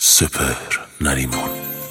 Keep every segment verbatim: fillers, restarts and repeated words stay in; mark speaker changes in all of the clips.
Speaker 1: سپهر نریمان.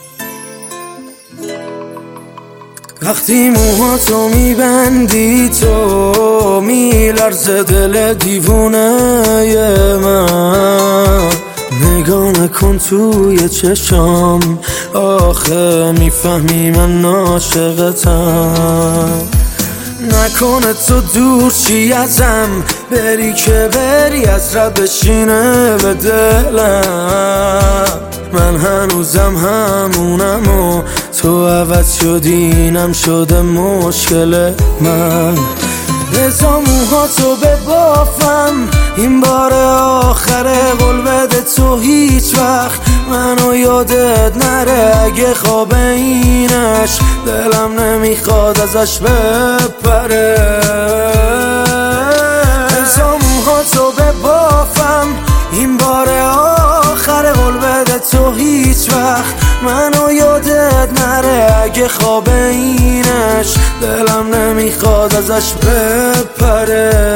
Speaker 2: وقتی موهاتو میبندی تو میلرزه دل دیوونه من، نگاه نکن توی چشام آخه میفهمی من عاشقتم. نکنه تو دور چی ازم بری که بری از رد بشینه به دلم. من هنوزم همونم و تو عوض شدی اینم شده مشکل من. بذار موهاتو ببافم این بار آخره، قول بده تو هیچ وقت منو یادت نره. اگه خواب اینش دلم نمیخواد ازش بپره. بذار موهاتو ببافم این بار آخره، قول بده تو هیچ وقت منو یادت نره. اگه خواب اینش دلم نمیخواد ازش بپره.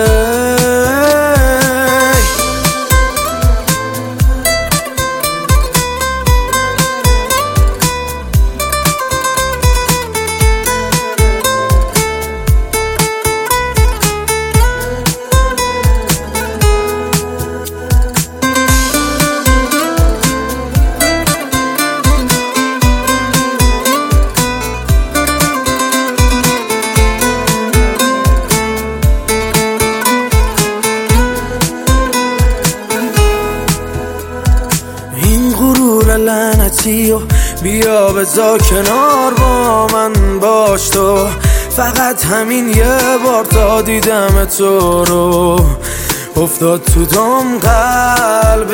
Speaker 2: لعنتی و بیا بذار کنار با من باش تو، فقط همین یه بار تا دیدم تو رو افتاد تو دم قلب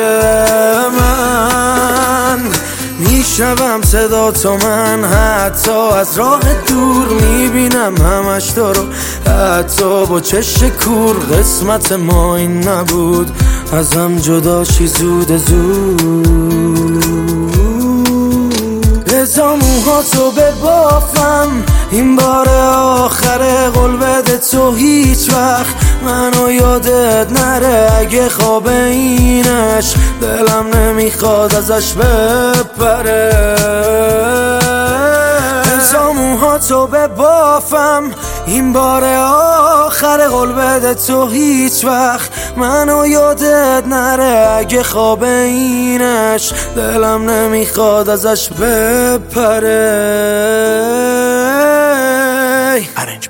Speaker 2: من. میشنوم صدا تو من حتی از راه دور، میبینم همش تو رو حتی با چشم کور. قسمت ما این نبود ازم جداشی زود زود. بذار موهاتو ببافم این بار آخره، قول بده تو هیچ وقت منو یادت نره. اگه خواب اینش دلم نمیخواد ازش بپره. بذار موهاتو ببافم این بار آخره، قول بده تو هیچ وقت منو یادت نره. اگه خواب اینش دلم نمیخواد ازش بپره.